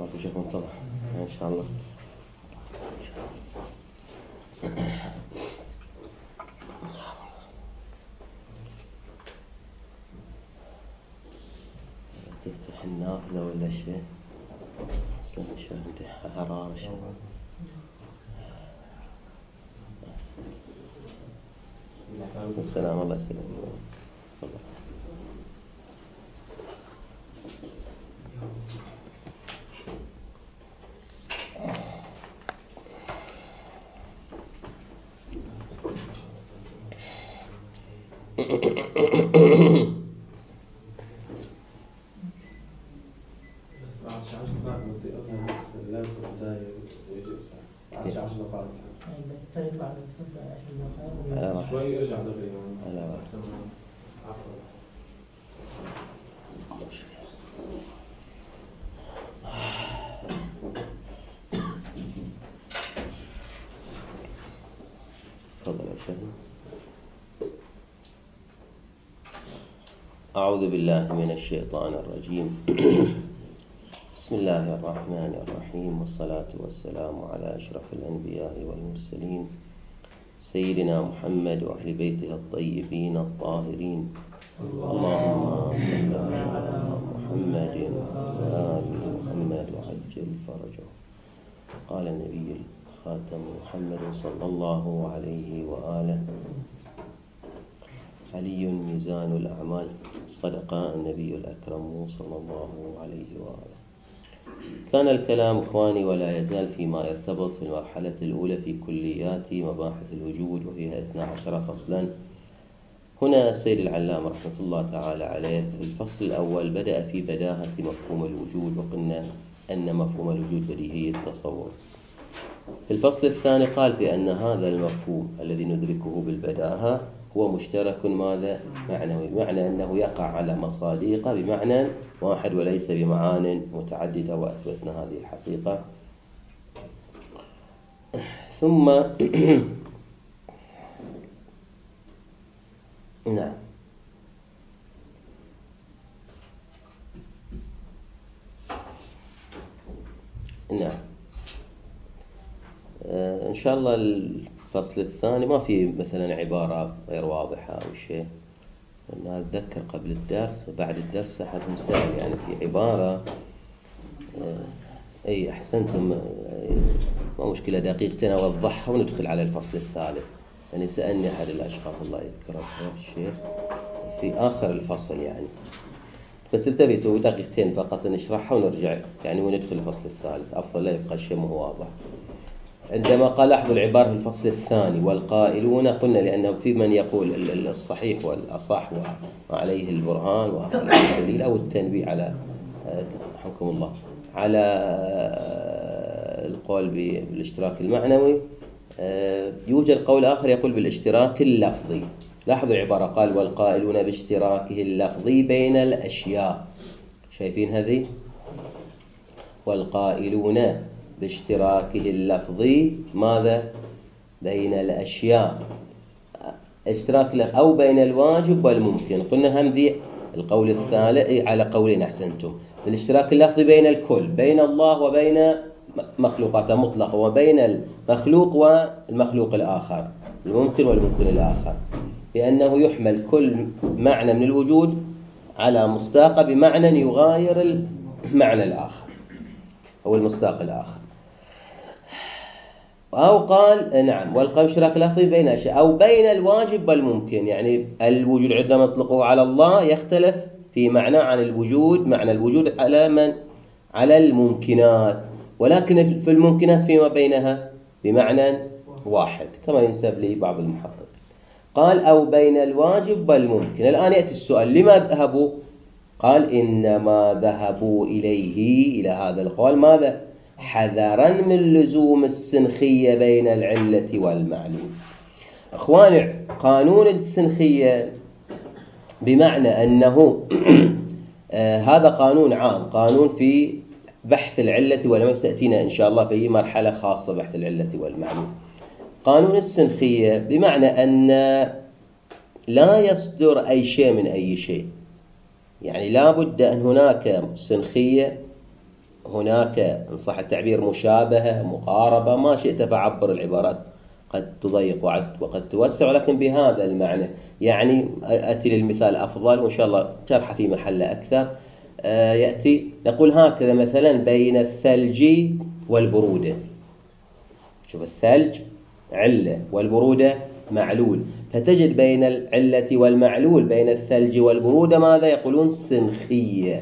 وجهك منتظر إن شاء الله. تفتح النافذة ولا شيء؟ أصلاً شو عندي حرارة شيء. السلام الله يسلمك. شوي ارجع تقريبا. عفوا. تفضل يا شيخ. أعوذ بالله من الشيطان الرجيم. بسم الله الرحمن الرحيم، والصلاة والسلام على أشرف الأنبياء والمرسلين سيدنا محمد وأهل بيته الطيبين الطاهرين. اللهم صل على محمد وآل محمد وعجل فرجه. قال النبي الخاتم محمد صلى الله عليه وآله: علي ميزان الأعمال. صدق النبي الأكرم صلى الله عليه وآله. كان الكلام إخواني ولا يزال فيما يرتبط في المرحلة الأولى في كليات مباحث الوجود، وفيها 12 فصلا. هنا السيد العلام رحمة الله تعالى عليه في الفصل الأول بدأ في بداهة مفهوم الوجود، وقلنا أن مفهوم الوجود بديهي التصور. في الفصل الثاني قال في أن هذا المفهوم الذي ندركه بالبداهة هو مشترك ماذا؟ معنوي، بمعنى أنه يقع على مصادق بمعنى واحد وليس بمعان متعددة، وأثبتنا هذه الحقيقة. ثم نعم إن شاء الله الفصل الثاني ما في مثلا عبارة غير واضحة أو شيء. أنا أتذكر قبل الدرس بعد الدرس أحد مسأل يعني في عبارة أي أحسنتم، ما مشكلة دقيقتين أوضحها وندخل على الفصل الثالث. يعني سألني أحد الأشخاص الله يذكره الشيخ في آخر الفصل يعني، بس التبيتوا دقيقتين فقط نشرحها ونرجع يعني وندخل الفصل الثالث، أفضل لا يبقى الشيء مو واضح. عندما قال لاحظوا العبارة في الفصل الثاني والقائلون، قلنا لأنه في من يقول الصحيح والأصح وعليه البرهان وعليه الدليل أو التنبيه على رحمكم الله على القول بالاشتراك المعنوي. يوجد قول آخر يقول بالاشتراك اللفظي. لاحظوا العبارة قال والقائلون باشتراكه اللفظي بين الأشياء. شايفين هذه؟ والقائلون باشتراكه اللفظي ماذا؟ بين الأشياء. اشتراك أو بين الواجب والممكن. قلنا هم ذي القول الثالث على قولين أحسنتم. الاشتراك اللفظي بين الكل، بين الله وبين مخلوقاته مطلقة، وبين المخلوق والمخلوق الآخر، الممكن والممكن الآخر، بأنه يحمل كل معنى من الوجود على مصداق بمعنى يغاير المعنى الآخر أو المصداق الآخر. أو قال نعم والقول اشتراك لفظي بين أشياء أو بين الواجب والممكن. يعني الوجود عندما نطلقه على الله يختلف في معنى عن الوجود، معنى الوجود على من؟ على الممكنات، ولكن في الممكنات فيما بينها بمعنى واحد كما ينسب لي بعض المحقق. قال أو بين الواجب والممكن. الآن يأتي السؤال لما ذهبوا؟ قال إنما ذهبوا إليه إلى هذا القول ماذا؟ حذرا من لزوم السنخية بين العلة والمعلوم. أخواني قانون السنخية بمعنى أنه هذا قانون عام، قانون في بحث العلة والمعلوم، سأتينا إن شاء الله في مرحلة خاصة بحث العلة والمعلوم. قانون السنخية بمعنى أن لا يصدر أي شيء من أي شيء، يعني لا بد أن هناك سنخية هناك إن صح التعبير مشابهة مقاربة، ما شئت فعبر، العبارات قد تضيق وقد توسع، ولكن بهذا المعنى. يعني أتي للمثال أفضل وإن شاء الله شرح في محله أكثر. يأتي نقول هكذا مثلا بين الثلج والبرودة. شوف، الثلج علة والبرودة معلول، فتجد بين العلة والمعلول بين الثلج والبرودة ماذا يقولون؟ سنخية.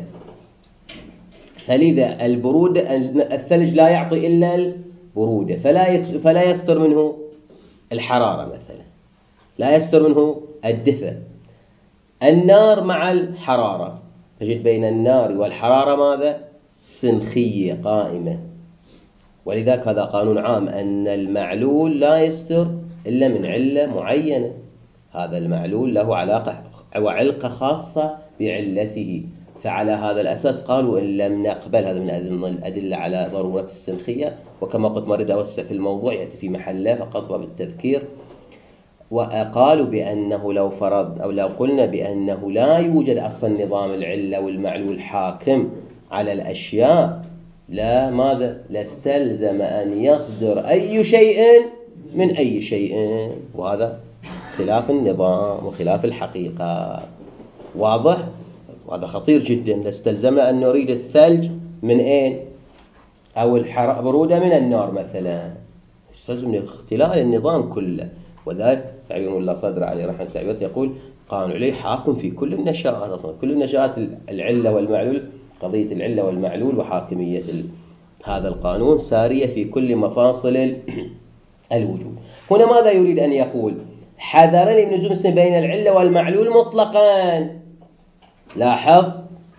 فلذا البرودة، الثلج لا يعطي إلا البرودة، فلا يستر منه الحرارة مثلا، لا يستر منه الدفء. النار مع الحرارة، تجد بين النار والحرارة ماذا؟ سنخية قائمة. ولذلك هذا قانون عام، أن المعلول لا يستر إلا من علة معينة. هذا المعلول له علاقة وعلقة خاصة بعلته. فعلى هذا الأساس قالوا إن لم نقبل، هذا من الأدلة على ضرورة السنخية. وكما قلت ما أريد أوسع في الموضوع، يأتي في محله فقط وبالتذكير. وقالوا بأنه لو فرض أو لو قلنا بأنه لا يوجد أصلا نظام العلة والمعلول حاكم على الأشياء، لا ماذا؟ لاستلزم أن يصدر أي شيء من أي شيء، وهذا خلاف النظام وخلاف الحقيقة. واضح؟ وهذا خطير جدا. لاستلزمنا أن نريد الثلج من أين؟ أو البرودة من النار مثلا. يستلزم اختلال النظام كله. وذلك تعبير الله صدر عليه رحمة التعبيرات يقول قانون عليه حاكم في كل النشآت. أصلا كل النشآت العلة والمعلول، قضية العلة والمعلول وحاكمية هذا القانون سارية في كل مفاصل الوجود. هنا ماذا يريد أن يقول؟ حذرا من لزوم بين العلة والمعلول مطلقا. لاحظ،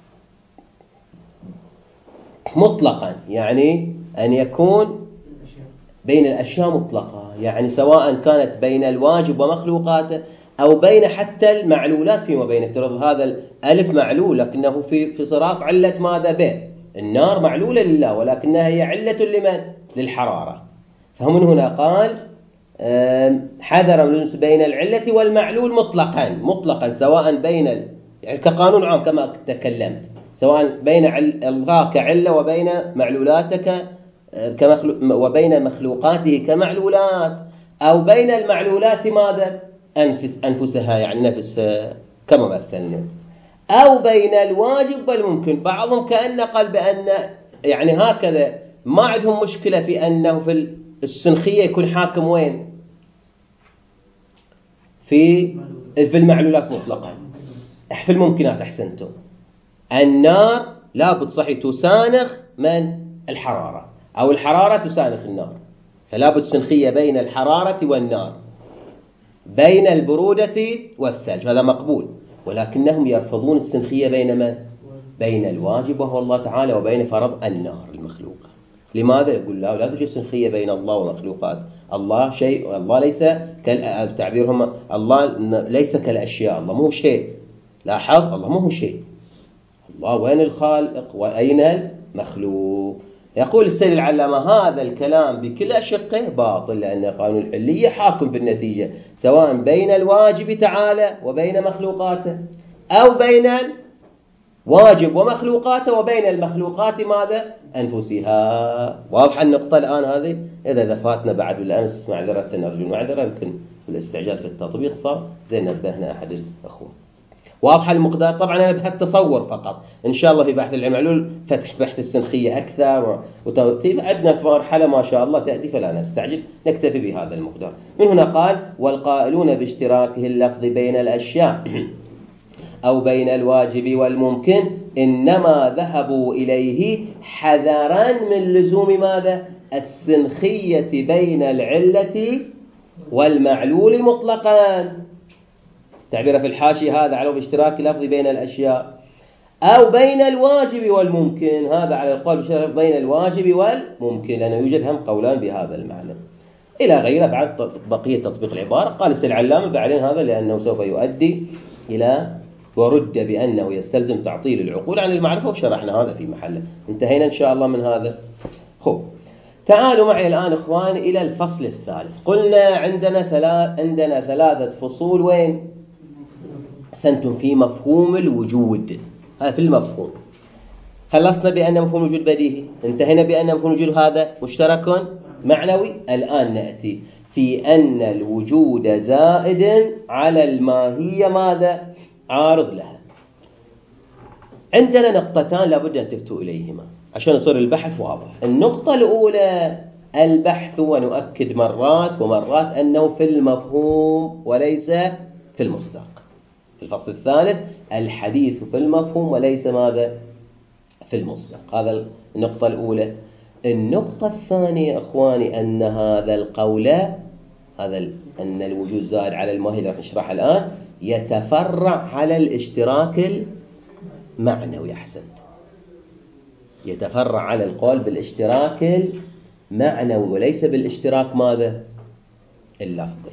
مطلقا يعني أن يكون بين الأشياء مطلقة، يعني سواء كانت بين الواجب ومخلوقاته أو بين حتى المعلولات فيما بين. افترض هذا الألف معلول لكنه في صراط علة ماذا به؟ النار معلولة لله، ولكنها هي علة لمن؟ للحرارة. فمن هنا قال حذر من بين العلة والمعلول مطلقا سواء بين يعني كقانون عام كما تكلمت، سواء بين الله كعلة وبين معلولاتك وبين مخلوقاته كمعلولات، أو بين المعلولات ماذا؟ أنفسها يعني نفسها كما مثلنا، أو بين الواجب والممكن. بعضهم كأن قال بأن يعني هكذا ما عندهم مشكلة في أنه في السنخية يكون حاكم وين؟ في المعلولات مطلقا. في الممكنات أحسنتم. النار لابد صحيح تسانخ من الحرارة، أو الحرارة تسانخ النار، فلا بد سنخية بين الحرارة والنار، بين البرودة والثلج، هذا مقبول. ولكنهم يرفضون السنخية بين من؟ بين الواجب وهو الله تعالى وبين فرض النار المخلوقة. لماذا؟ يقول لا توجد سنخية بين الله ومخلوقات الله. شيء الله ليس تعبيرهم الله ليس كالأشياء، الله مو شيء. لاحظ، الله مو شيء. الله وين الخالق وأين المخلوق؟ يقول السيد العلامة هذا الكلام بكل أشقه باطل، لأن قانون الحلية حاكم بالنتيجة سواء بين الواجب تعالى وبين مخلوقاته، أو بين الواجب ومخلوقاته وبين المخلوقات ماذا؟ أنفسها. واضح النقطة الآن هذه؟ إذا فاتنا بعد بالأمس معذرة، نرجو المعذرة، يمكن الاستعجال في التطبيق صار زين نبهنا أحد الأخوة. واضح المقدار؟ طبعا أنا بهالتصور فقط. إن شاء الله في بحث المعلول فتح بحث السنخية أكثر وترتيب، عندنا في مرحلة ما شاء الله تأتي فلا نستعجل، نكتفي بهذا المقدار. من هنا قال والقائلون باشتراكه اللفظ بين الأشياء أو بين الواجب والممكن إنما ذهبوا إليه حذرا من لزوم ماذا؟ السنخية بين العلة والمعلول مطلقا. تعبير في الحاشية هذا على اشتراك لفظ بين الأشياء أو بين الواجب والممكن، هذا على القول باشتراك بين الواجب والممكن، لأنه يوجد هم قولان بهذا المعنى إلى غيره. بعد بقية تطبيق العبارة قال السيد العلامة بعدين هذا لأنه سوف يؤدي إلى ورد بأنه يستلزم تعطيل العقول عن المعرفة، وشرحنا هذا في محله. انتهينا إن شاء الله من هذا. خب، تعالوا معي الآن إخوان إلى الفصل الثالث. قلنا عندنا ثلاثة فصول. وين؟ أحسنتم، في مفهوم الوجود. هذا في المفهوم. خلصنا بأن مفهوم الوجود بديهي، انتهينا بأن مفهوم الوجود هذا مشترك معنوي. الآن نأتي في أن الوجود زائد على الماهية ماذا؟ عارض لها. عندنا نقطتان لابد أن تفتوا إليهما عشان يصير البحث واضح. النقطة الأولى البحث، ونؤكد مرات ومرات أنه في المفهوم وليس في المصداق. في الفصل الثالث الحديث في المفهوم وليس ماذا؟ في المصداق. هذا النقطة الأولى. النقطة الثانية أخواني أن هذا القول، أن الوجود زائد على الماهية اللي راح نشرحها الآن، يتفرع على الاشتراك المعنوي. أحسنت، يتفرع على القول بالاشتراك المعنوي وليس بالاشتراك ماذا؟ اللفظي.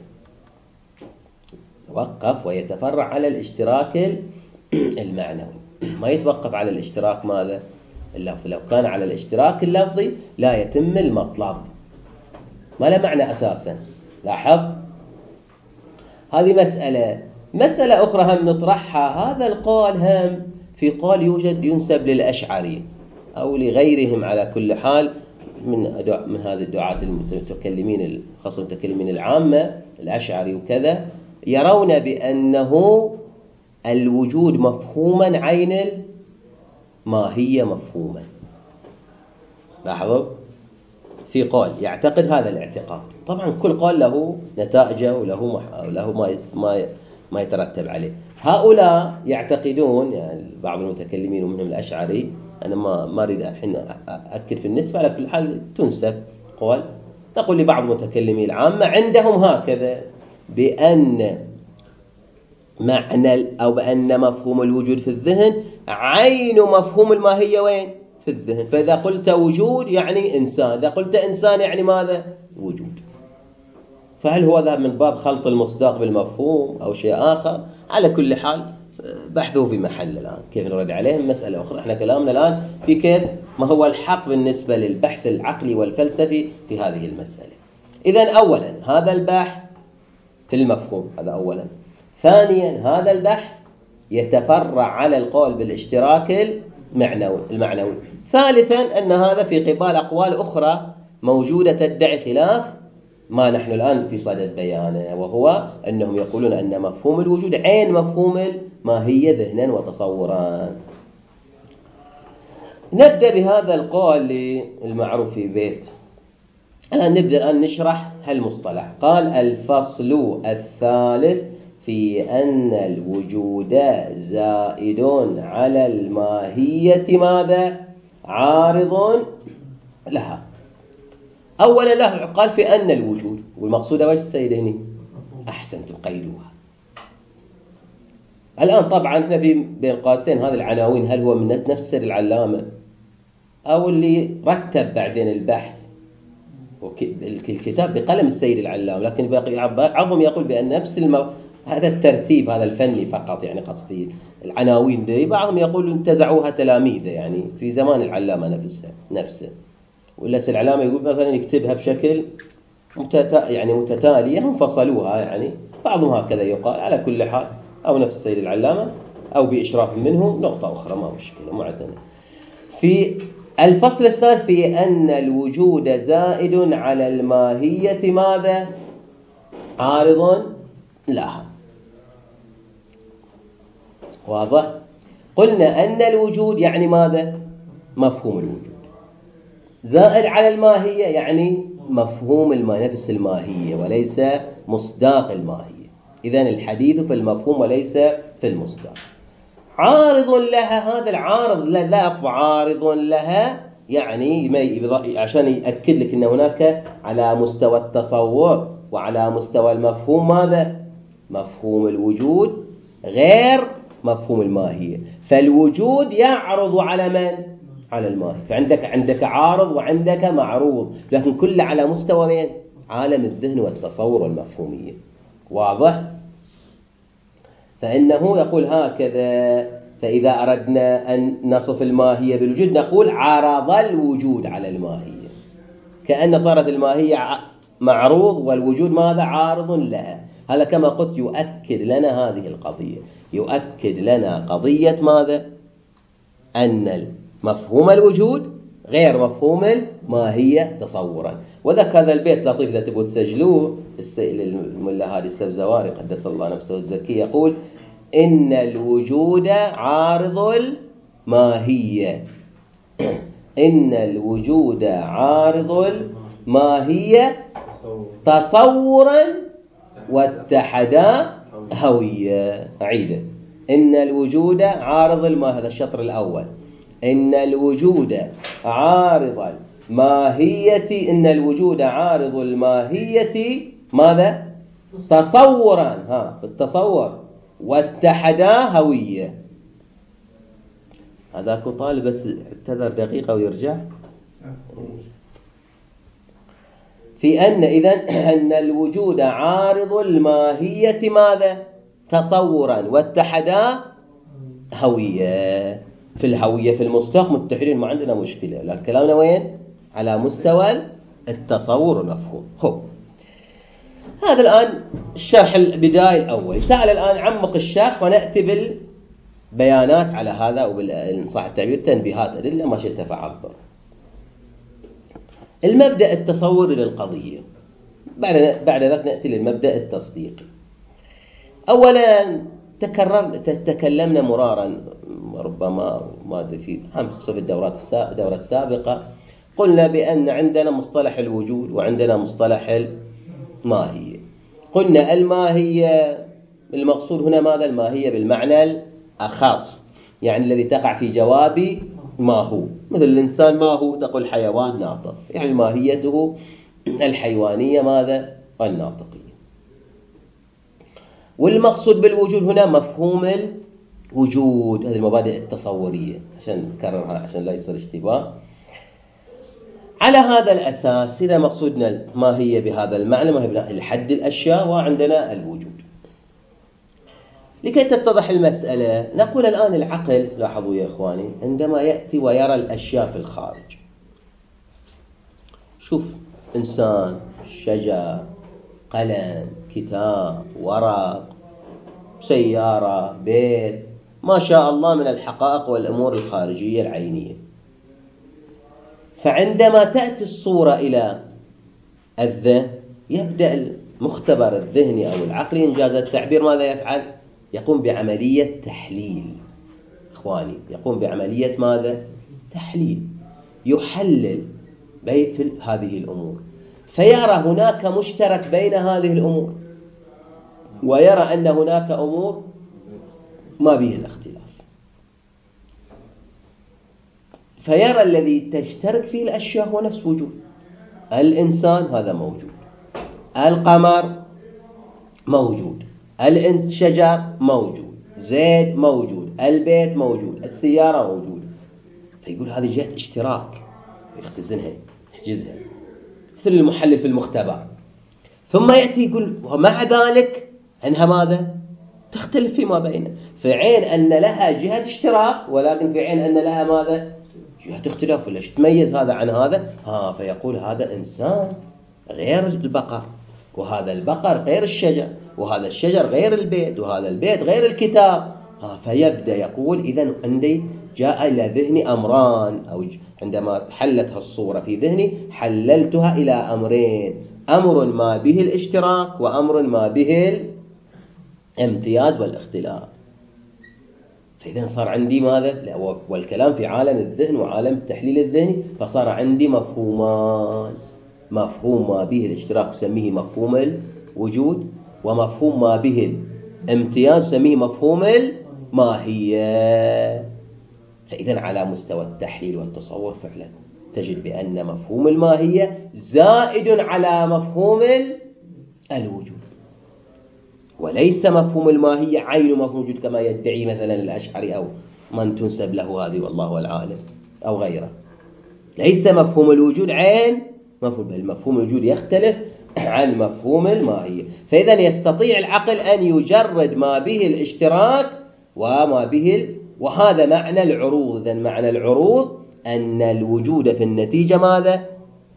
توقف، ويتفرع على الاشتراك المعنوي، ما يتوقف على الاشتراك ماذا؟ اللفظي. لو كان على الاشتراك اللفظي لا يتم المطلب، ما له معنى أساسا. لاحظ، هذه مسألة أخرى هم نطرحها. هذا القول هم في قول يوجد ينسب للأشعري أو لغيرهم على كل حال من هذه الدعاة المتكلمين، خاصة المتكلمين العامة الأشعري وكذا، يرون بأنه الوجود مفهوما عين الماهية مفهوما. لاحظوا، في قول يعتقد هذا الاعتقاد. طبعا كل قول له نتائجه وله ما يترتب عليه. هؤلاء يعتقدون، يعني بعض المتكلمين ومنهم الأشعري، أنا ما أريد الحين أأكد في النسبة، على كل حال تنسب قول. نقول لبعض المتكلمين العامة عندهم هكذا، بأن معنى أو بأن مفهوم الوجود في الذهن عين مفهوم الماهية وين؟ في الذهن. فإذا قلت وجود يعني إنسان، إذا قلت إنسان يعني ماذا؟ وجود. فهل هو ذا من باب خلط المصداق بالمفهوم أو شيء آخر؟ على كل حال بحثه في محل الآن، كيف نرد عليهم مسألة أخرى. احنا كلامنا الآن في كيف ما هو الحق بالنسبة للبحث العقلي والفلسفي في هذه المسألة. إذن أولا هذا البحث في المفهوم، هذا أولا. ثانيا هذا البحث يتفرع على القول بالاشتراك المعنوي. ثالثا أن هذا في قبال أقوال أخرى موجودة تدعي خلاف ما نحن الآن في صدد بيانه، وهو أنهم يقولون أن مفهوم الوجود عين مفهوم الماهية ذهنا وتصورا. نبدأ بهذا القول المعروف في بيت. نبدأ الآن نشرح هالمصطلح. قال: الفصل الثالث في أن الوجود زائد على الماهية ماذا؟ عارض لها. أولا له قال في أن الوجود، والمقصود وش السيد هنا؟ أحسنتم، قيدوها. الآن طبعا احنا في بين قاسين هذه العناوين، هل هو من نفس سيد العلامة أو اللي رتب بعدين البحث الكتاب بقلم السيد العلامة، لكن بعضهم يقول بأن نفس هذا الترتيب هذا الفني فقط، يعني قصدي العناوين دي. بعضهم يقول انتزعوها تلاميذه يعني في زمان العلامة نفسه. ولا العلامة يقول مثلا يكتبها بشكل يعني متتالية، هم فصلوها يعني. بعضهم هكذا يقال. على كل حال أو نفس السيد العلامة أو بإشراف منه، نقطة أخرى ما مشكلة معتنة. في الفصل الثالث في أن الوجود زائد على الماهية ماذا؟ عارض لها. واضح؟ قلنا أن الوجود يعني ماذا؟ مفهوم الوجود. زائد على الماهية يعني مفهوم نفس الماهية وليس مصداق الماهية. إذن الحديث في المفهوم وليس في المصداق. عارض لها، هذا العارض لفظ عارض لها يعني عشان يأكد لك أن هناك على مستوى التصور وعلى مستوى المفهوم ماذا؟ مفهوم الوجود غير مفهوم الماهية. فالوجود يعرض على من؟ على الماهية. فعندك عارض وعندك معروض، لكن كل على مستوى من؟ عالم الذهن والتصور والمفهومية. واضح؟ فإنه يقول هكذا: فإذا أردنا أن نصف الماهية بالوجود نقول عرض الوجود على الماهية، كأن صارت الماهية معروض والوجود ماذا؟ عارض لها. هذا كما قلت يؤكد لنا هذه القضية، يؤكد لنا قضية ماذا؟ أن مفهوم الوجود غير مفهوم الماهية تصورا. وذاك هذا البيت لطيف إذا تبغوا تسجلوه، الملا هادي السبزواري قدس الله نفسه الزكي يقول: إن الوجود عارض الماهية. إن الوجود عارض الماهية تصورا واتحدا هوية. أعيده: إن الوجود عارض الماهية، هذا الشطر الأول. إن الوجود عارض الماهية، إن الوجود عارض الماهية ماذا؟ تصورا، في التصور، واتحدا هوية. هذاك طالب بس اعتذر دقيقة ويرجع. في أن إذن أن الوجود عارض الماهية ماذا؟ تصورا واتحدا هوية. في الهوية في المصداق متحدين، ما عندنا مشكلة، لكن كلامنا وين؟ على مستوى التصور والمفهوم. هذا الآن الشرح البداية الأول. تعال الآن عمق الشرح ونأتي بالبيانات على هذا، وإن صح التعبير تنبيهات أدلة ما شئت فعبر. المبدأ التصوري للقضية، بعد ذلك نأتي للمبدأ التصديقي. أولا تكلمنا مرارا، ربما ما أدري في خصوصا الدورة السابقة، قلنا بأن عندنا مصطلح الوجود وعندنا مصطلح الماهية. قلنا الماهية المقصود هنا ماذا؟ الماهية بالمعنى الأخص، يعني الذي تقع في جواب ما هو. مثل الإنسان ما هو؟ تقول حيوان ناطق، يعني ماهيته الحيوانية ماذا؟ الناطقية. والمقصود بالوجود هنا مفهوم الوجود. هذه المبادئ التصورية عشان نكررها عشان لا يصير اشتباه. على هذا الأساس إذا مقصودنا ما هي بهذا المعنى، ما هي الحد الأشياء، وعندنا الوجود. لكي تتضح المسألة نقول الآن العقل، لاحظوا يا إخواني، عندما يأتي ويرى الأشياء في الخارج، شوف إنسان، شجر، قلم، كتاب، ورق، سيارة، بيت، ما شاء الله من الحقائق والأمور الخارجية العينية. فعندما تأتي الصورة إلى الذهن يبدأ المختبر الذهني أو العقلي إنجاز التعبير ماذا يفعل؟ يقوم بعملية تحليل. إخواني، يقوم بعملية ماذا؟ تحليل. يحلل بين هذه الأمور، فيرى هناك مشترك بين هذه الأمور، ويرى أن هناك أمور ما به الاختلاف. فيرى الذي تشترك فيه الأشياء هو نفس وجود. الإنسان هذا موجود، القمر موجود، الشجر موجود، زيد موجود، البيت موجود، السيارة موجودة. فيقول هذه جهة اشتراك، يختزنها يحجزها، مثل المحلل في المختبر. ثم يأتي يقول ومع ذلك أنها ماذا؟ تختلف فيما بينه. في عين أن لها جهة اشتراك، ولكن في عين أن لها ماذا؟ جهة اختلاف. ولا تميز هذا عن هذا؟ فيقول هذا إنسان غير البقر، وهذا البقر غير الشجر، وهذا الشجر غير البيت، وهذا البيت غير الكتاب. فيبدأ يقول إذن عندي جاء إلى ذهني أمران، أو عندما حلتها الصورة في ذهني حللتها إلى أمرين: أمر ما به الاشتراك، وأمر ما به الامتياز والاختلاف. فإذا صار عندي ماذا؟ والكلام في عالم الذهن وعالم التحليل الذهني، فصار عندي مفهومان: مفهوم ما به الاشتراك سميه مفهوم الوجود، ومفهوم ما به الامتياز سميه مفهوم الماهية. فإذا على مستوى التحليل والتصور فعلا تجد بأن مفهوم الماهية زائد على مفهوم الوجود، وليس مفهوم الماهية عين مفهوم الوجود كما يدعي مثلا الأشعري أو من تنسب له هذه والله العالم أو غيره. ليس مفهوم الوجود عين مفهوم، بل مفهوم الوجود يختلف عن مفهوم الماهية. فإذا يستطيع العقل أن يجرد ما به الاشتراك وما به وهذا معنى العروض. إذن معنى العروض أن الوجود في النتيجة ماذا؟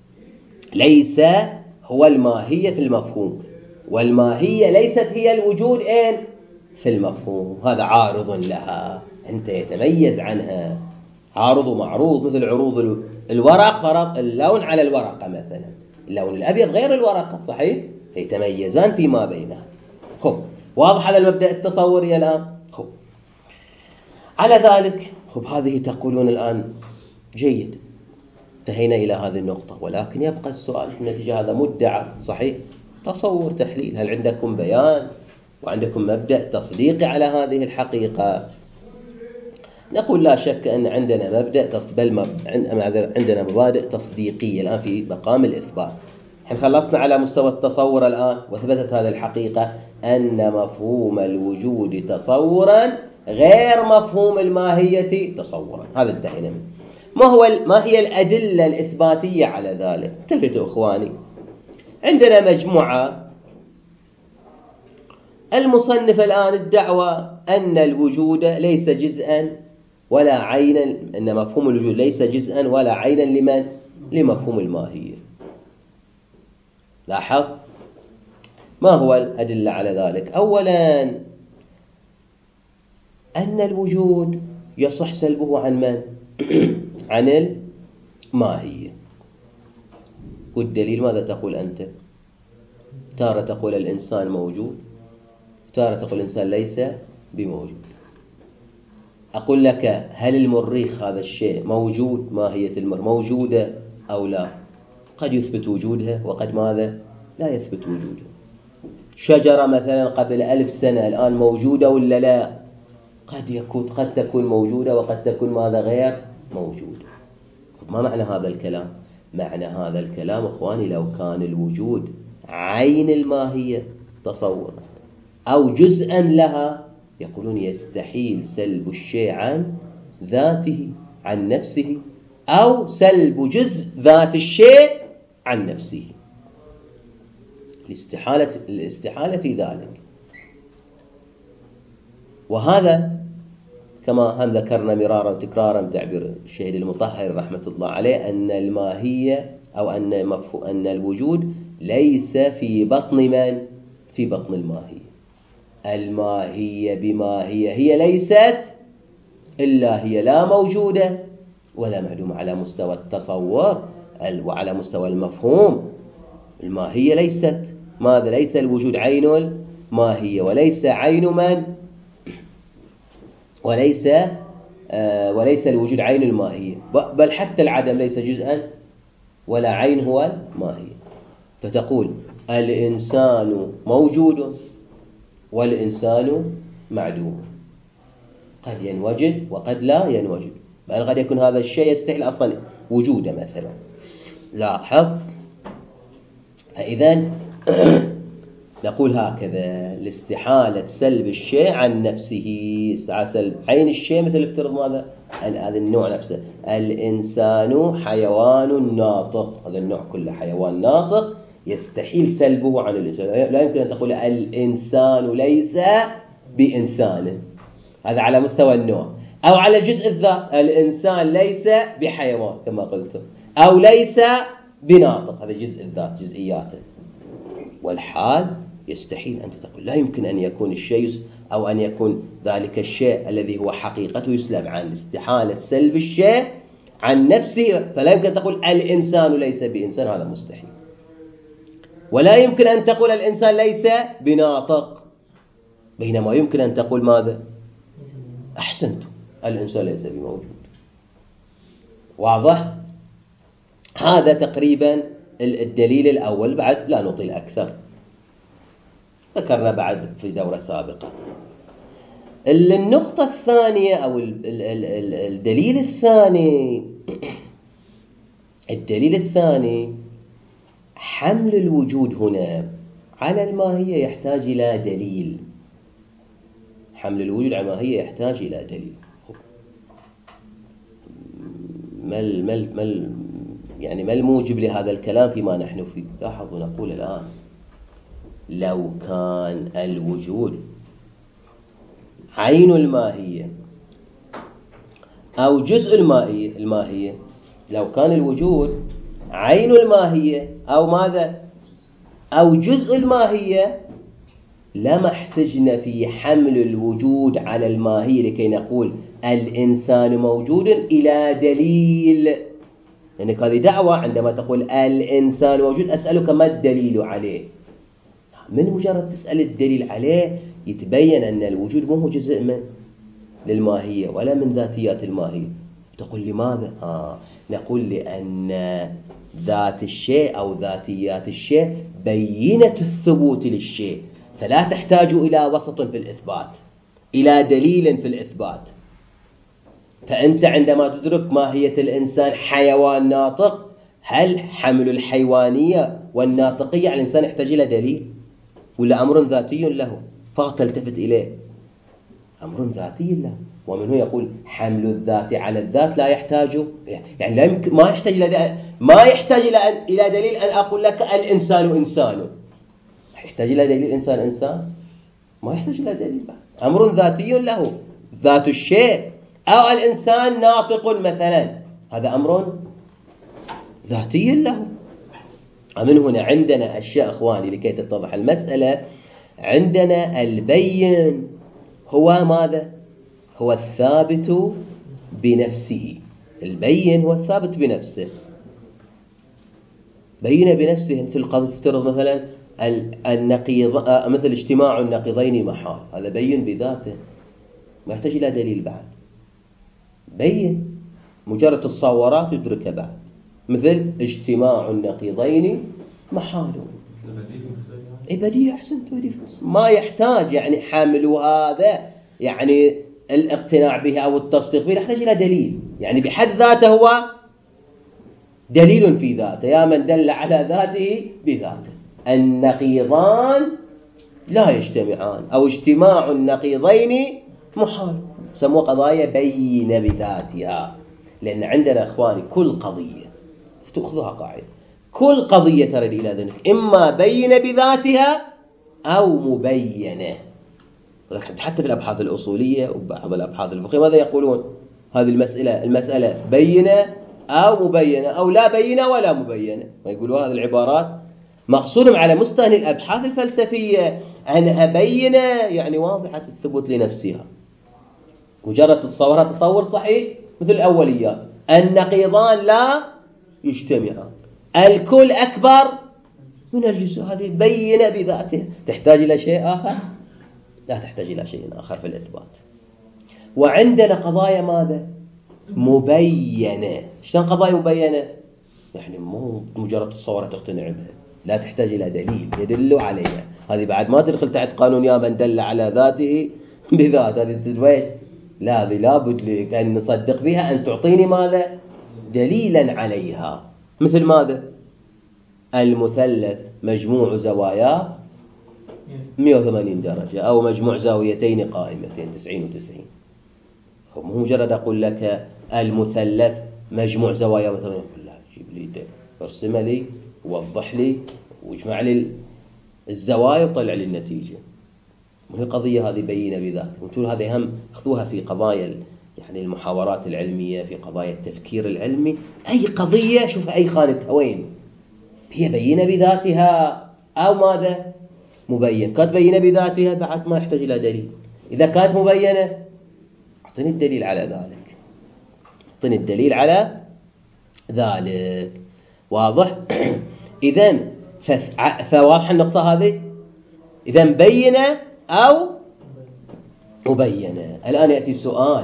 ليس هو الماهية في المفهوم، والماهية ليست هي الوجود في المفهوم. هذا عارض لها، أنت يتميز عنها. عارض ومعروض، مثل عروض الورق، فرض اللون على الورقة مثلا، اللون الأبيض غير الورقة، صحيح؟ يتميزان فيما بينها. خب، واضح هذا المبدأ التصوري الآن؟ خب، على ذلك هذه تقولون الآن جيد، انتهينا إلى هذه النقطة، ولكن يبقى السؤال نتيجة هذا مدعى، صحيح؟ تصور، تحليل، هل عندكم بيان وعندكم مبدأ تصديقي على هذه الحقيقة؟ نقول لا شك أن عندنا عندنا مبادئ تصديقية الآن في مقام الإثبات. نحن خلصنا على مستوى التصور الآن، وثبتت هذه الحقيقة أن مفهوم الوجود تصورا غير مفهوم الماهية تصورا، هذا انتهينا منه. ما هي الأدلة الإثباتية على ذلك؟ التفتوا إخواني، عندنا مجموعة. المصنف الآن الدعوة أن الوجود ليس جزءا ولا عينا، أن مفهوم الوجود ليس جزءا ولا عينا لمن؟ لمفهوم الماهية. لاحظ، ما هو الأدلة على ذلك؟ أولا، أن الوجود يصح سلبه عن من؟ عن الماهية. والدليل ماذا تقول أنت؟ تارة تقول الإنسان موجود، تارة تقول الإنسان ليس بموجود. أقول لك، هل المريخ هذا الشيء موجود؟ ماهية المريخ موجودة أو لا؟ قد يثبت وجودها وقد ماذا؟ لا يثبت وجودها. شجرة مثلا قبل 1000 سنة الآن موجودة ولا لا؟ قد تكون موجودة وقد تكون ماذا؟ غير موجودة. ما معنى هذا الكلام؟ معنى هذا الكلام إخواني، لو كان الوجود عين الماهية تصورا أو جزءا لها، يقولون يستحيل سلب الشيء عن ذاته، عن نفسه، أو سلب جزء ذات الشيء عن نفسه. الاستحالة في ذلك. وهذا كما هم ذكرنا مرارا وتكرارا بتعبير الشهيد المطهر رحمة الله عليه، أن الماهية أو أن الوجود ليس في بطن من؟ في بطن الماهية. الماهية بماهية هي ليست إلا هي لا موجودة ولا معدومة على مستوى التصور وعلى مستوى المفهوم. الماهية ليست ماذا؟ ليس الوجود عين الماهية، وليس عين من؟ وليس الوجود عين الماهية، بل حتى العدم ليس جزءا ولا عين هو الماهية. فتقول الإنسان موجود والإنسان معدوم، قد ينوجد وقد لا ينوجد، بل قد يكون هذا الشيء يستحيل أصلا وجوده مثلا. لاحظ، فإذا نقول هكذا: الاستحالة سلب الشيء عن نفسه، استحالة سلب عين الشيء، مثل افترض ماذا؟ هذا النوع نفسه، الإنسان حيوان ناطق، هذا النوع كله حيوان ناطق، يستحيل سلبه عن الإنسان. لا يمكن أن تقول الإنسان ليس بإنسان، هذا على مستوى النوع. أو على جزء الذات، الإنسان ليس بحيوان كما قلت، أو ليس بناطق، هذا جزء الذات، جزئياته. والحال يستحيل أن تقول، لا يمكن أن يكون الشيء أو أن يكون ذلك الشيء الذي هو حقيقته يسلب عن استحالة سلب الشيء عن نفسه. فلا يمكن أن تقول الإنسان ليس بإنسان، هذا مستحيل. ولا يمكن أن تقول الإنسان ليس بناطق، بينما يمكن أن تقول ماذا؟ أحسنت، الإنسان ليس بموجود. واضح؟ هذا تقريبا الدليل الأول، بعد لا نطيل أكثر، ذكرنا بعد في دورة سابقة. النقطة الثانية أو الدليل الثاني، حمل الوجود هنا على الماهية يحتاج إلى دليل. حمل الوجود على الماهية يحتاج إلى دليل. ما الموجب لهذا الكلام فيما نحن فيه؟ لاحظوا، نقول الآن لو كان الوجود عين الماهية أو جزء الماهية، لو كان الوجود عين الماهية أو ماذا؟ أو جزء الماهية، لما احتجنا في حمل الوجود على الماهية لكي نقول الإنسان موجود إلى دليل، لأنك هذه دعوة عندما تقول الإنسان موجود أسألك ما الدليل عليه. من مجرد تسأل الدليل عليه يتبين أن الوجود مو هو جزء من للماهية ولا من ذاتيات الماهية. تقول لماذا؟ نقول لأن ذات الشيء أو ذاتيات الشيء بينة الثبوت للشيء، فلا تحتاج إلى وسط في الإثبات، إلى دليل في الإثبات. فأنت عندما تدرك ماهية الإنسان حيوان ناطق، هل حمل الحيوانية والناطقية على الإنسان يحتاج إلى دليل ولا أمر ذاتي له فقط تلتفت إليه؟ أمر ذاتي له. ومنه يقول حمل الذات على الذات لا يحتاج، يعني لا يمكن، ما يحتاج إلى دليل أن أقول لك الإنسان إنسان. يحتاج إلى دليل إنسان؟ ما يحتاج إلى دليل. أمر ذاتي له، ذات الشيء. أو الإنسان ناطق مثلا، هذا أمر ذاتي له. ومن هنا عندنا أشياء أخواني لكي تتضح المسألة. عندنا البين هو ماذا؟ هو الثابت بنفسه. البين هو الثابت بنفسه، بين بنفسه. مثل قد افترض مثلا النقيض، مثل اجتماع النقيضين محال، هذا بين بذاته ما يحتاج إلى دليل بعد، بين مجرد تصورات يدركها بعد. مثل اجتماع النقيضين محال، بديهي. أحسنت، بديهي. ما يحتاج يعني حامل هذا يعني الاقتناع به أو التصديق به، يحتاج إلى دليل. يعني بحد ذاته هو دليل في ذاته، يا من دل على ذاته بذاته. النقيضان لا يجتمعان، أو اجتماع النقيضين محال، سموه قضايا بين بذاتها. لأن عندنا أخواني كل قضية تأخذها قاعدة، كل قضية ترد إلى ذلك إما بين بذاتها أو مبينة. حتى في الأبحاث الأصولية وبعض الأبحاث الفقهية ماذا يقولون؟ هذه المسألة بينة أو مبينة، أو لا بينة ولا مبينة. ويقولوا هذه العبارات مقصودهم على مستوى الأبحاث الفلسفية أنها بينة، يعني واضحة الثبوت لنفسها، مجرد تصورها تصور صحيح. مثل الأوليات، النقيضان لا يجتمعان، الكل أكبر من الجزء، هذه بينة بذاتها. تحتاج إلى شيء آخر؟ لا تحتاج إلى شيء آخر في الإثبات. وعندنا قضايا ماذا؟ مبينة. شلون قضايا مبينة؟ يعني مو مجرد تصورها تقتنع بها، لا تحتاج إلى دليل يدل عليها. هذه بعد ما تدخل تحت قانون يا من دل على ذاته بذات، هذه تدويش. لا، هذه لابد لك أن نصدق بها أن تعطيني ماذا؟ دليلا عليها. مثل ماذا؟ المثلث مجموع زواياه 180 درجة، أو مجموع زاويتين قائمتين 90 و90. مو مجرد أقول لك المثلث مجموع زوايا مثلا، أقول لا جيب لي ارسم لي ووضح لي واجمع لي الزوايا وطلع لي النتيجة. من القضية هذه بينة بذاتها. وتقول هذه هم أخذوها في قضايا يعني المحاورات العلمية، في قضايا التفكير العلمي. أي قضية شوف أي خانتها وين، هي بينة بذاتها أو ماذا؟ مبين. كانت بينة بذاتها بعد ما يحتاج إلى دليل. إذا كانت مبينة أعطني الدليل على ذلك، أعطني الدليل على ذلك. واضح؟ إذن فواضح النقطة هذه. إذن بينة أو مبينة. الآن يأتي سؤال،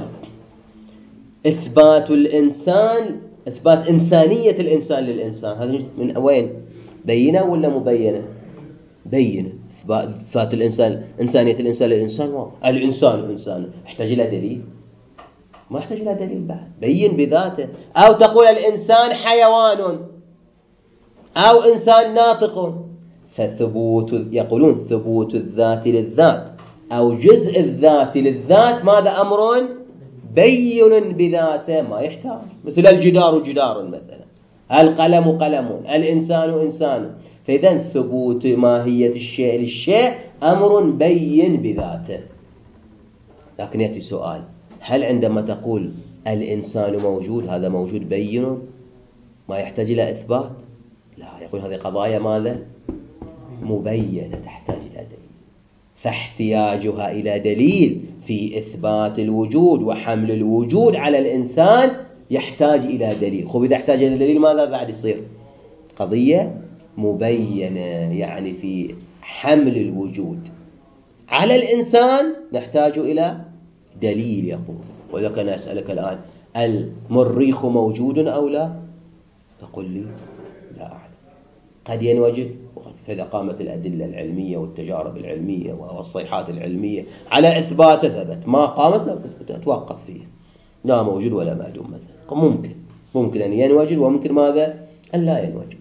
إثبات الإنسان، إثبات إنسانية الإنسان للإنسان، هذا من وين؟ بينة ولا مبينة؟ بينة. إثبات الإنسان، إنسانية الإنسان للإنسان واضح. الإنسان إنسان، يحتاج إلى دليل؟ ما يحتاج إلى دليل بعد، بين بذاته. أو تقول الإنسان حيوان أو إنسان ناطق، فثبوت، يقولون ثبوت الذات للذات أو جزء الذات للذات ماذا؟ أمر بين بذاته، ما يحتاج. مثل الجدار جدار مثلا، القلم قلم، الإنسان إنسان. فإذا ثبوت ماهية الشيء للشيء أمر بين بذاته. لكن يأتي سؤال، هل عندما تقول الإنسان موجود هذا موجود بين ما يحتاج إلى إثبات؟ لا، يقول هذه قضايا ماذا؟ مبينة، تحتاج إلى دليل. فاحتياجها إلى دليل في إثبات الوجود وحمل الوجود على الإنسان يحتاج إلى دليل. خب إذا احتاج إلى دليل ماذا بعد يصير؟ قضية مبينة، يعني في حمل الوجود على الإنسان نحتاج إلى دليل يقول. ولك أنا أسألك الآن المريخ موجود أو لا؟ تقول لي لا أعلم، قد ينوجد. فإذا قامت الأدلة العلمية والتجارب العلمية والصيحات العلمية على إثبات ثبت، ما قامت لا تتوقف فيه، لا موجود ولا معدوم مثلا. ممكن أن ينوجد وممكن ماذا؟ أن لا ينوجد.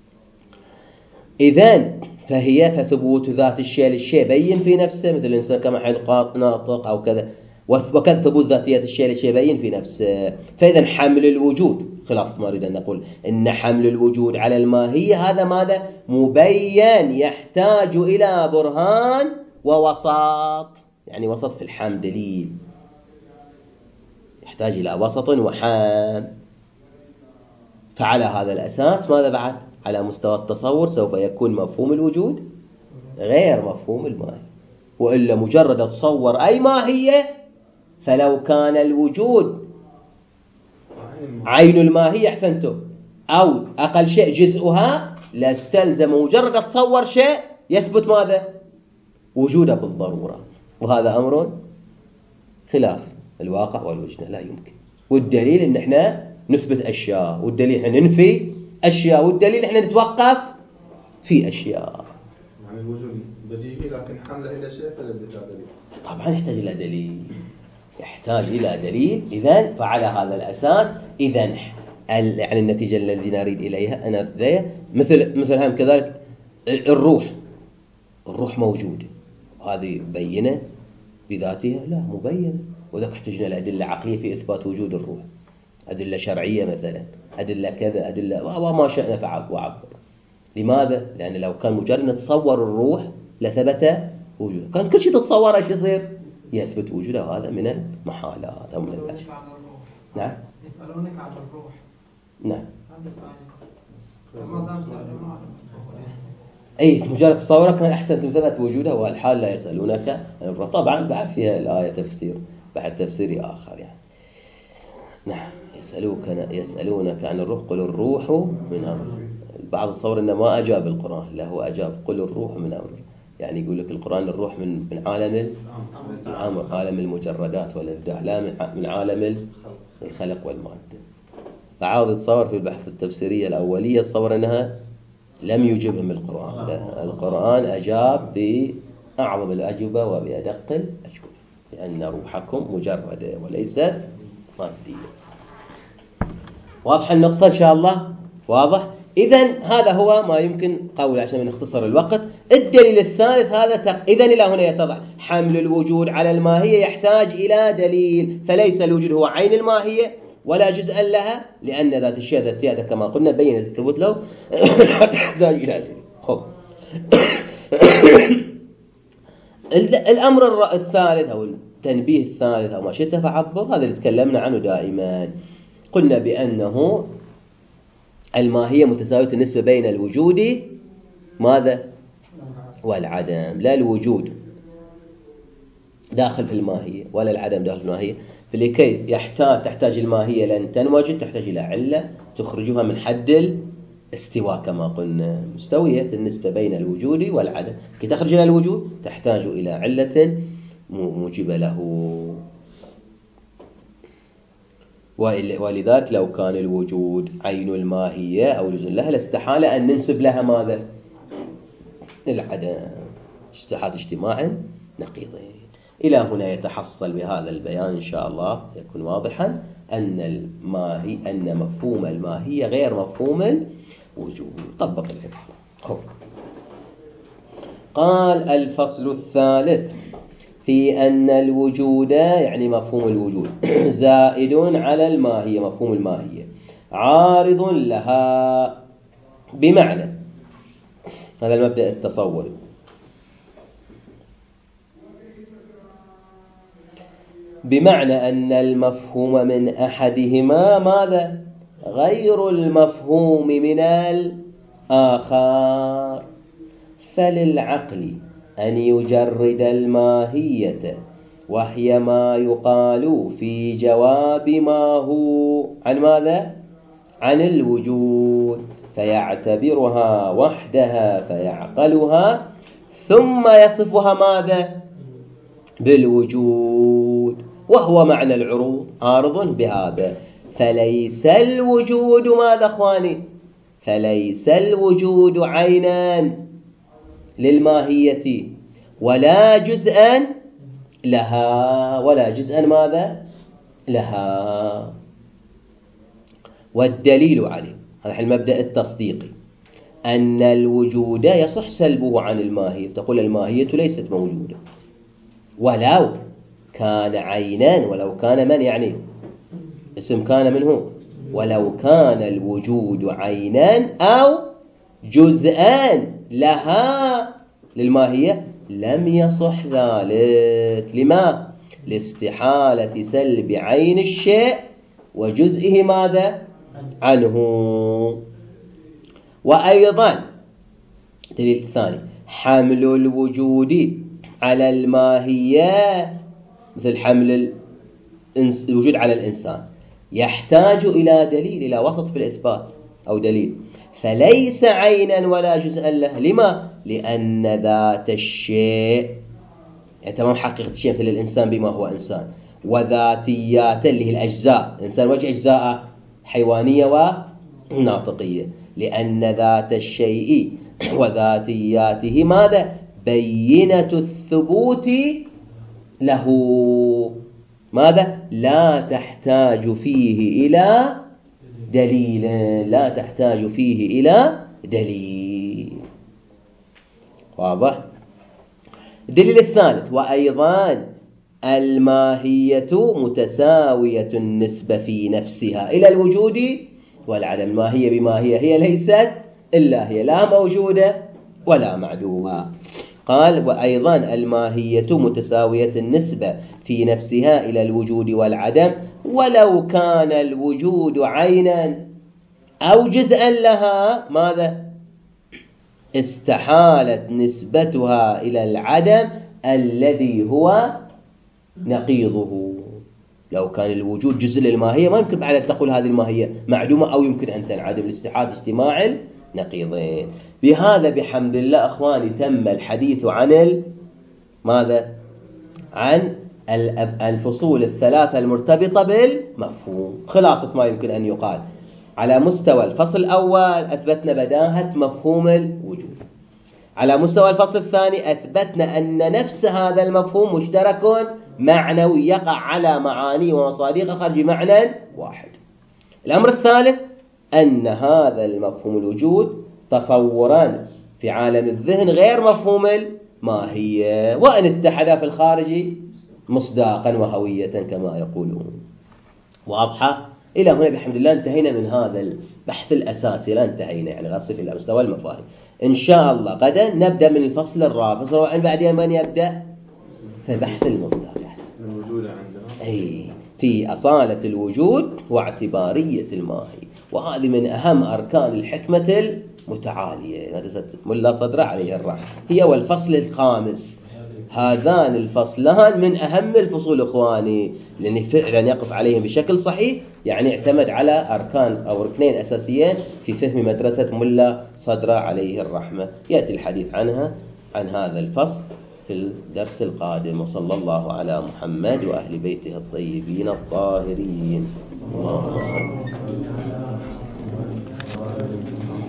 إذن فثبوت ذات الشيء للشيء بين في نفسه، مثل الإنسان كما حلقات ناطق أو كذا، وكان ثبوت ذاتية الشيء للشيء بين في نفسه. فإذا حمل الوجود، خلاص ما أريد أن نقول إن حمل الوجود على الماهية هذا ماذا؟ مبين، يحتاج إلى برهان ووسط، يعني وسط في الحمل، دليل يحتاج إلى وسط وحام. فعلى هذا الأساس ماذا بعد؟ على مستوى التصور سوف يكون مفهوم الوجود غير مفهوم الماهية. وإلا مجرد تصور أي ماهية، فلو كان الوجود عين الماهية أحسنتم، أو أقل شيء جزءها، لاستلزم مجرد تصور شيء يثبت ماذا؟ وجوده بالضرورة. وهذا أمر خلاف الواقع والوجدان، لا يمكن. والدليل إن إحنا نثبت أشياء، والدليل إحنا ننفي أشياء، والدليل إحنا نتوقف في أشياء. يعني الوجود بديهي لكن حمله إلى شيء فلا دليل. طبعا يحتاج إلى دليل، يحتاج إلى دليل. إذن فعلى هذا الأساس إذن يعني النتيجة التي نريد إليها مثل هم كذلك الروح موجودة، هذه بينة بذاتها؟ لا، مبينة. وذلك احتجنا لأدلة عقلية في إثبات وجود الروح، أدلة شرعية مثلا، أدلة كذا، أدلة وما شئنا فعل وعبر. لماذا؟ لأن لو كان مجرد نتصور الروح لثبت وجوده، كان كل شيء تتصوره ايش يصير؟ يثبت وجوده. وهذا من المحالات أو من الأشياء. نعم. يسألونك عن الروح. نعم. أي مجرد تصورك كان أحسن ثبت وجوده، والحال لا يسألونك عن الروح. طبعا بعد فيها الآية تفسير، بعد تفسير آخر يعني. نعم. يسألونك عن الروح قل الروح من أمر. البعض تصور أنه ما أجاب القرآن، لا هو أجاب قل الروح من أمر. يعني يقول لك القرآن الروح من عالم الأمر، عالم المجردات والإبداع، لا من عالم الخلق والمادة. بعض يتصور في البحث التفسيرية الأولية تصور أنها لم يجبهم القرآن، لا، القرآن أجاب بأعظم الأجوبة وبأدق الأجوبة، لأن روحكم مجردة وليست مادية. واضح النقطة إن شاء الله؟ واضح؟ إذن هذا هو ما يمكن قوله عشان نختصر الوقت. الدليل الثالث هذا إذن إلى هنا يتضح حمل الوجود على الماهية يحتاج إلى دليل، فليس الوجود هو عين الماهية ولا جزءا لها، لأن ذات الشيء ذاتياتها كما قلنا بينت الثبوت له يحتاج إلى دليل. خب الأمر الثالث أو التنبيه الثالث أو ما شئت فعبر، هذا اللي تكلمنا عنه دائما. قلنا بأنه الماهية متساوية النسبة بين الوجود ماذا؟ والعدم، لا الوجود داخل في الماهية ولا العدم داخل في الماهية. فلكي تحتاج الماهية لأن تنوجد تحتاج إلى علة تخرجها من حد الاستواء كما قلنا، مستوية النسبة بين الوجود والعدم. كي تخرج إلى الوجود تحتاج إلى علة موجبة له. ولذلك لو كان الوجود عين الماهية أو جزء لها لاستحال أن ننسب لها ماذا؟ العدم، استحالة اجتماع نقيضين. إلى هنا يتحصل بهذا البيان إن شاء الله يكون واضحا أن مفهوم الماهية غير مفهوم الوجود. طبق العبارة. قال الفصل الثالث في أن الوجود يعني مفهوم الوجود زائد على الماهية، مفهوم الماهية عارض لها، بمعنى هذا المبدأ التصوري. بمعنى أن المفهوم من أحدهما ماذا؟ غير المفهوم من الآخر. فللعقل أن يجرد الماهية وهي ما يقال في جواب ما هو عن ماذا؟ عن الوجود، فيعتبرها وحدها فيعقلها، ثم يصفها ماذا؟ بالوجود، وهو معنى العروض عارض بهذا. فليس الوجود ماذا أخواني؟ فليس الوجود عينا للماهية ولا جزءا لها، ولا جزءا ماذا؟ لها. والدليل عليه، هذا المبدأ التصديقي، أن الوجود يصح سلبه عن الماهية. تقول الماهية ليست موجودة ولو كان عينا، ولو كان من يعني اسم كان منه، ولو كان الوجود عينا أو جزءان لها للماهية لم يصح ذلك. لما؟ لاستحالة سلب عين الشيء وجزئه ماذا؟ عنه. وأيضا دليل الثاني، حمل الوجود على الماهية مثل حمل الوجود على الإنسان يحتاج إلى دليل، إلى وسط في الإثبات أو دليل، فليس عينا ولا جزءا له. لما؟ لأن ذات الشيء، يعني تمام حقيقة الشيء مثل الإنسان بما هو إنسان، وذاتياته اللي هي الأجزاء، الإنسان وجه أجزاء حيوانية وناطقية، لأن ذات الشيء وذاتياته ماذا؟ بينة الثبوت له، ماذا؟ لا تحتاج فيه إلى دليل، لا تحتاج فيه إلى دليل. واضح؟ الدليل الثالث، وأيضا الماهية متساوية النسبة في نفسها إلى الوجود والعدم. الماهية بماهية هي ليست إلا هي، لا موجودة ولا معدومة. قال وأيضا الماهية متساوية النسبة في نفسها إلى الوجود والعدم، ولو كان الوجود عينا أو جزءا لها ماذا؟ استحالت نسبتها إلى العدم الذي هو نقيضه. لو كان الوجود جزء للماهية ما يمكن بعد أن تقول هذه الماهية معدومة أو يمكن أن تنعدم، لاستحالة اجتماع النقيضين. بهذا بحمد الله أخواني تم الحديث عن ماذا؟ عن الفصول الثلاثة المرتبطة بالمفهوم. خلاصة ما يمكن أن يقال على مستوى الفصل الأول أثبتنا بداهة مفهوم الوجود، على مستوى الفصل الثاني أثبتنا أن نفس هذا المفهوم مشترك معنوي يقع على معاني ومصادق الخارج بمعنى واحد. الأمر الثالث أن هذا المفهوم الوجود تصورا في عالم الذهن غير مفهوم الماهية، وأن اتحدا في الخارج مصداقا وهوية كما يقولون. واضحة؟ إلى هنا بحمد الله انتهينا من هذا البحث الأساسي، لا انتهينا يعني غصف إلى مستوى المفاهيم. إن شاء الله غدا نبدأ من الفصل الرابع، فصل بعدين من يبدأ في بحث المصداق أحسن الوجود عندنا أي في أصالة الوجود واعتبارية الماهي، وهذه من أهم أركان الحكمة المتعالية مدرسة ملا صدر عليه الرحمة، هي والفصل الخامس. هذان الفصلان من أهم الفصول إخواني، لأن فعلا يقف عليهم بشكل صحيح، يعني اعتمد على أركان أو ركنين أساسيين في فهم مدرسة ملا صدر عليه الرحمة. يأتي الحديث عنها عن هذا الفصل في الدرس القادم. وصلى الله على محمد وأهل بيته الطيبين الطاهرين. اللهم صل